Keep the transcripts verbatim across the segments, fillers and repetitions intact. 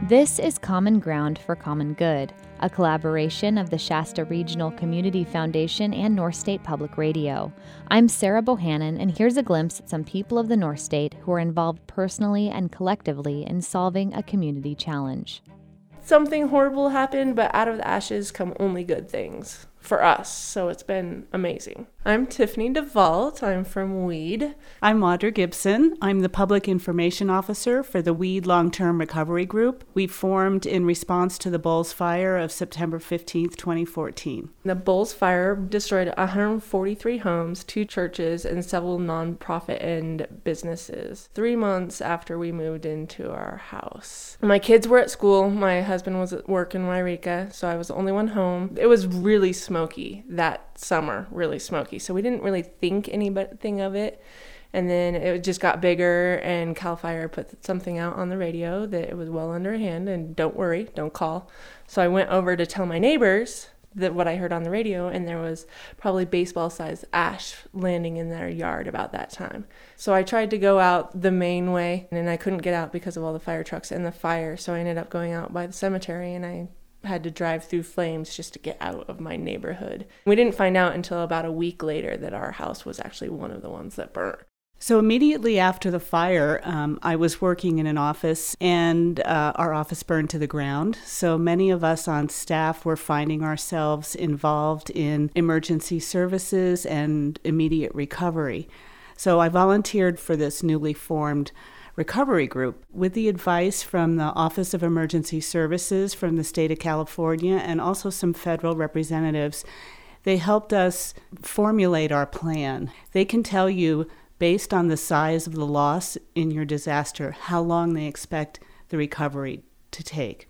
This is Common Ground for Common Good, a collaboration of the Shasta Regional Community Foundation and North State Public Radio. I'm Sarah Bohannon, and here's a glimpse at some people of the North State who are involved personally and collectively in solving a community challenge. Something horrible happened, but out of the ashes come only good things for us, so it's been amazing. I'm Tiffany DeVault. I'm from Weed. I'm Audra Gibson. I'm the Public Information Officer for the Weed Long-Term Recovery Group. We formed in response to the Bulls Fire of September fifteenth, twenty fourteen. The Bulls Fire destroyed one hundred forty-three homes, two churches, and several nonprofit and businesses. Three months after we moved into our house. My kids were at school. My husband was at work in Wairika, so I was the only one home. It was really smoky that summer, really smoky. So we didn't really think anything of it. And then it just got bigger, and CAL FIRE put something out on the radio that it was well underhand, and don't worry, don't call. So I went over to tell my neighbors that what I heard on the radio, and there was probably baseball-sized ash landing in their yard about that time. So I tried to go out the main way, and I couldn't get out because of all the fire trucks and the fire. So I ended up going out by the cemetery, and I had to drive through flames just to get out of my neighborhood. We didn't find out until about a week later that our house was actually one of the ones that burnt. So immediately after the fire, um, I was working in an office, and uh, our office burned to the ground. So many of us on staff were finding ourselves involved in emergency services and immediate recovery. So I volunteered for this newly formed recovery group with the advice from the Office of Emergency Services from the state of California and also some federal representatives. They helped us formulate our plan. They can tell you, based on the size of the loss in your disaster, how long they expect the recovery to take.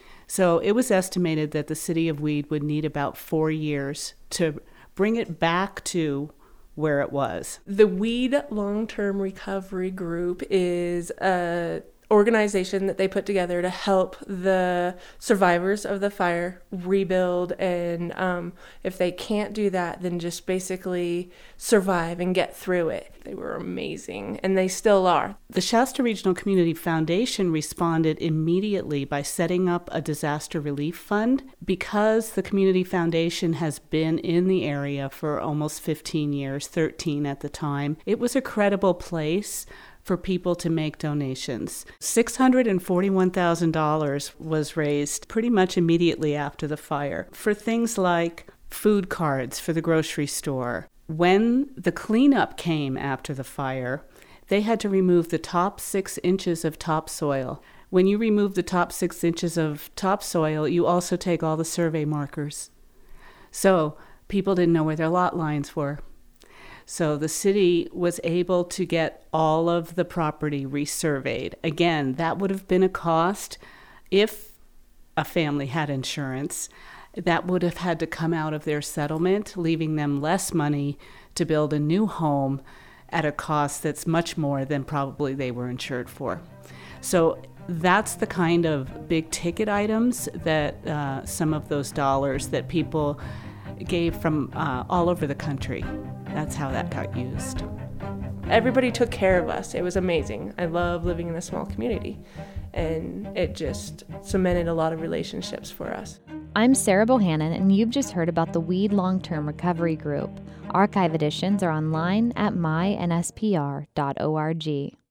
So it was estimated that the city of Weed would need about four years to bring it back to where it was. The Weed Long-Term Recovery Group is a organization that they put together to help the survivors of the fire rebuild, and um, if they can't do that, then just basically survive and get through it. They were amazing, and they still are. The Shasta Regional Community Foundation responded immediately by setting up a disaster relief fund. Because the Community Foundation has been in the area for almost fifteen years, thirteen at the time, it was a credible place for people to make donations. six hundred forty-one thousand dollars was raised pretty much immediately after the fire for things like food cards for the grocery store. When the cleanup came after the fire, they had to remove the top six inches of topsoil. When you remove the top six inches of topsoil, you also take all the survey markers. So people didn't know where their lot lines were. So the city was able to get all of the property resurveyed. Again, that would have been a cost if a family had insurance. That would have had to come out of their settlement, leaving them less money to build a new home at a cost that's much more than probably they were insured for. So that's the kind of big ticket items that uh, some of those dollars that people gave from uh, all over the country. That's how that got used. Everybody took care of us. It was amazing. I love living in a small community, and it just cemented a lot of relationships for us. I'm Sarah Bohannon, and you've just heard about the Weed Long-Term Recovery Group. Archive editions are online at my n s p r dot org.